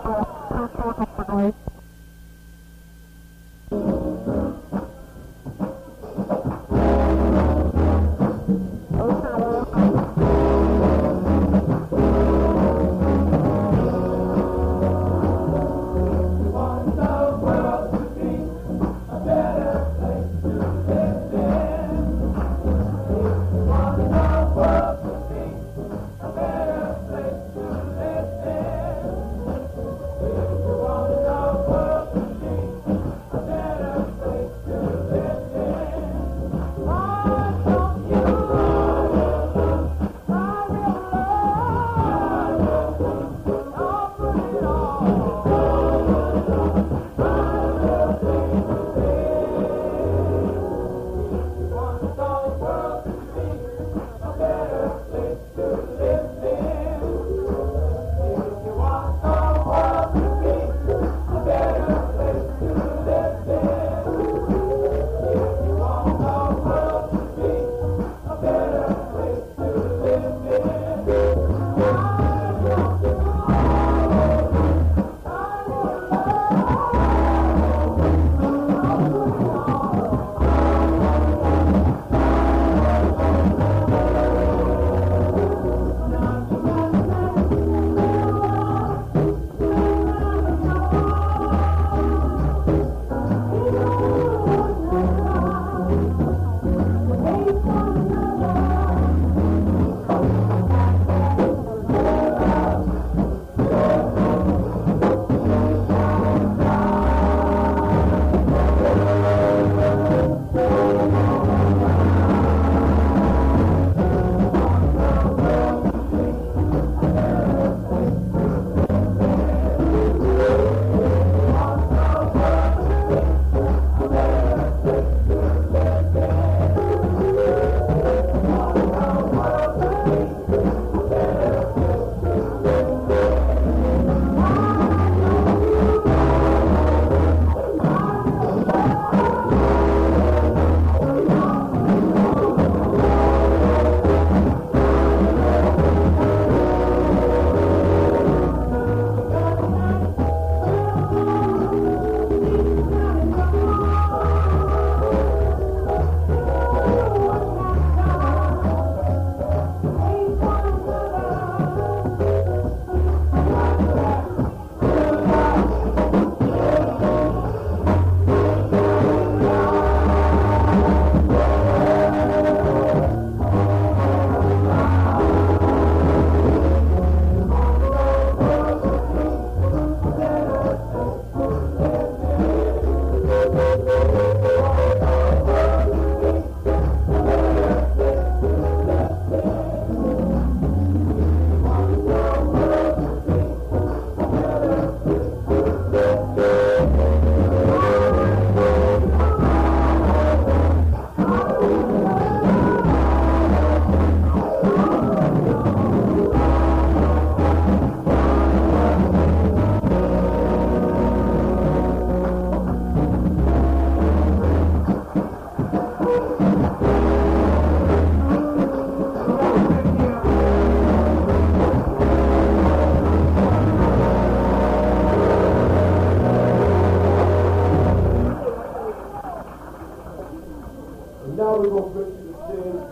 now we're going to bring to the stage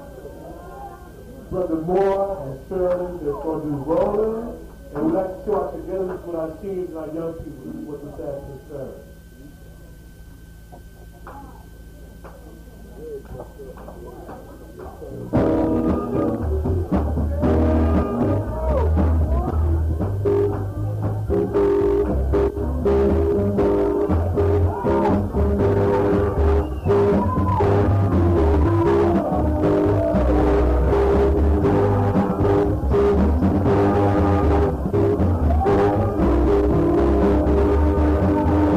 Brother Moore and Sterling. They're going to do rolling. And we'd like to show our togetherness with our teens and our young people with this as concerned.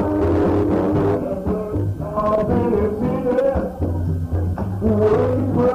Waiting for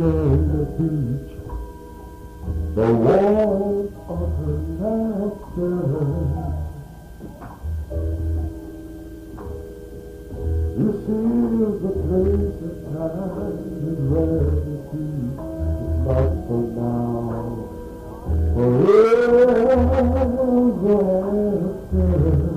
the beach, the walls of her laughter. This is the place and time and where the sea is not for now, forever after.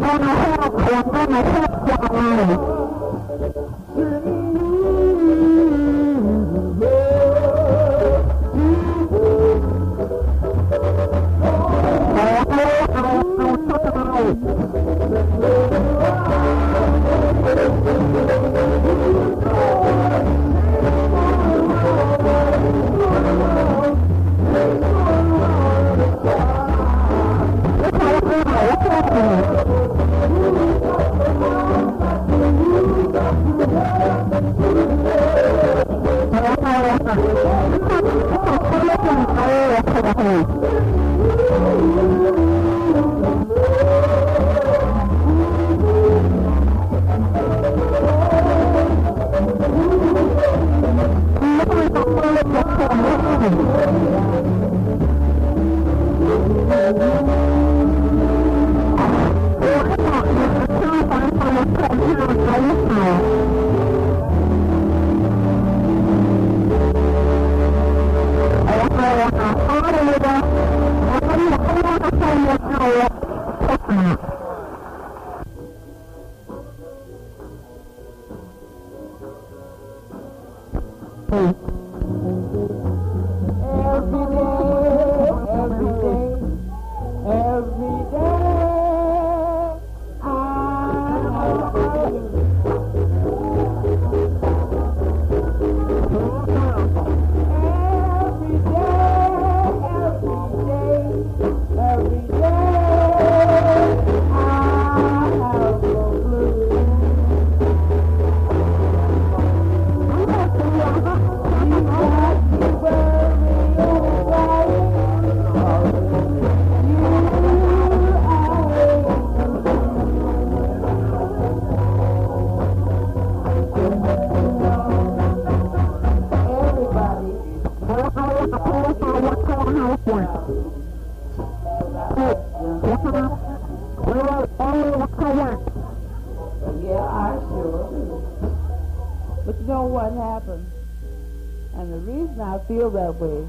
Feel that way.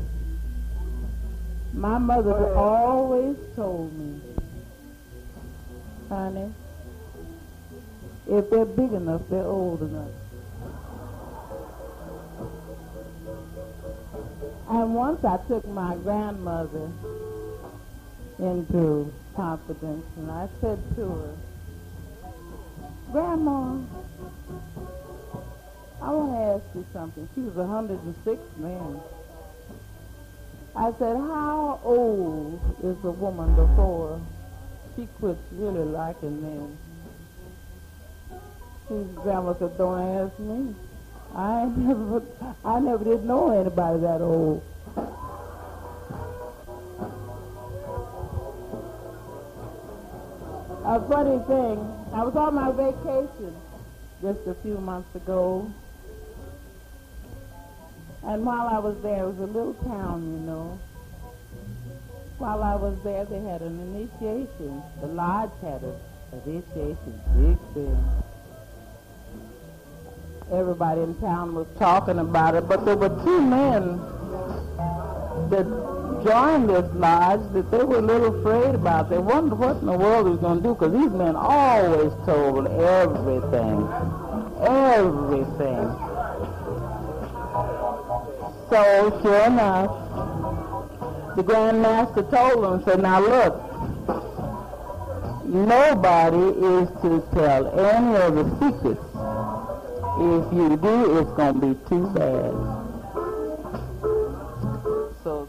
My mother always told me, honey, if they're big enough, they're old enough. And once I took my grandmother into confidence, and I said to her, Grandma, I want to ask you something. She was 106 then. I said, how old is a woman before she quits really liking men? Grandma said, don't ask me. I never did know anybody that old. A funny thing, I was on my vacation just a few months ago. And while I was there, it was a little town, you know. While I was there, they had an initiation. The lodge had an initiation, big thing. Everybody in town was talking about it, but there were two men that joined this lodge that they were a little afraid about. They wondered what in the world he was going to do, because these men always told everything. Everything. So, sure enough, the Grand Master told them, said, now look, nobody is to tell any of the secrets. If you do, it's going to be too bad. So,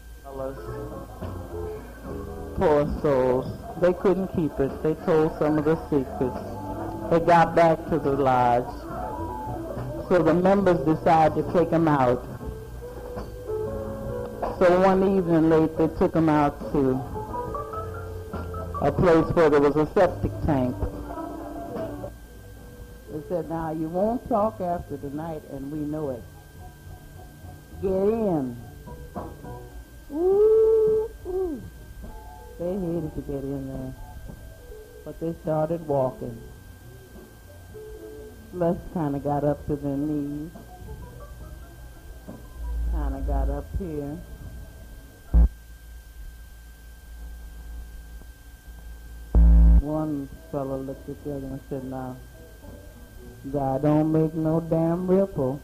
poor souls, they couldn't keep it. They told some of the secrets. They got back to the lodge. So the members decided to take them out. So one evening late, they took him out to a place where there was a septic tank. They said, now you won't talk after the night, and we know it. Get in. Ooh, ooh. They hated to get in there, but they started walking. Les kind of got up to their knees, kind of got up here. one fellow looked at the other and said, now, God don't make no damn ripple.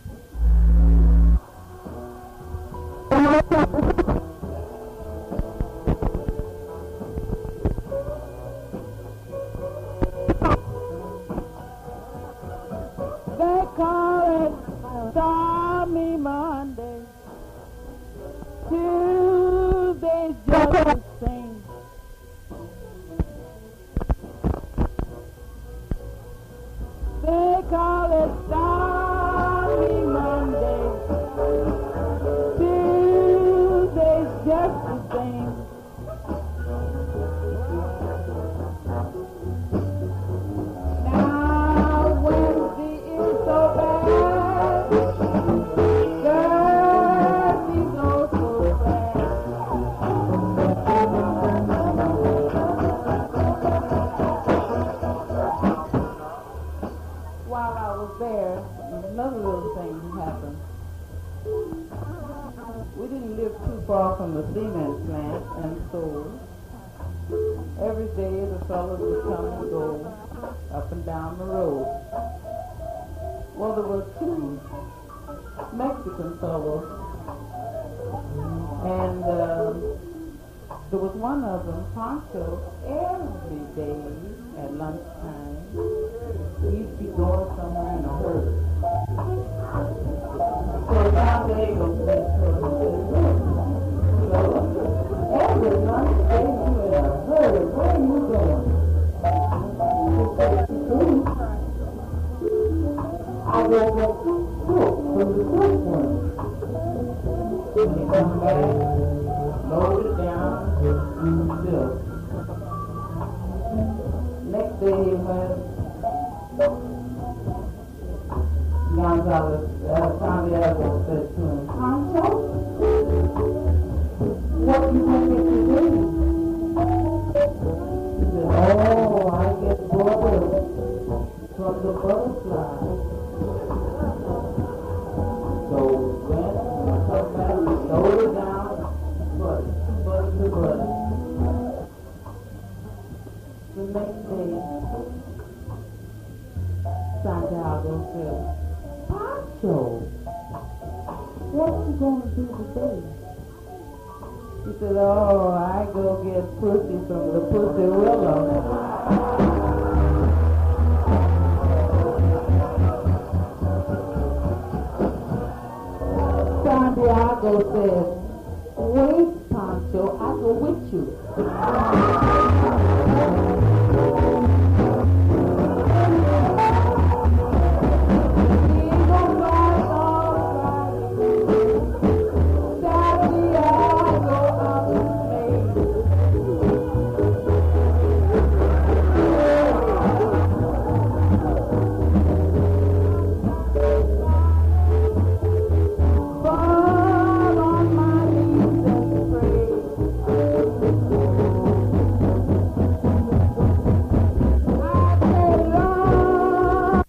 They call it Stormy Monday. Tuesday's just the same. They call it Stormy Monday. Tuesday's just the same. Now Wednesday is so bad. Thursday goes so fast. While I was there, another little thing happened. We didn't live too far from the cement plant, and so every day the fellows would come and go up and down the road. Well, there were two Mexican fellows, and there was one of them, Pancho, every day at lunchtime. He'd be going somewhere in a hurry. So now they go to that person and say, look, every lunchtime you in a hurry, where are you going? I woke up cook from the cook one. When he come back, load it down, still. Next day he went, Gonzalez, Santiago said to him, Pancho, what you going to do? He said, oh, I get bored from the butterfly. So went, come back, load it down, butter to butter. The next day, Santiago said, Pancho, what you going to do today? He said, oh, I go get pussy from the pussy willow.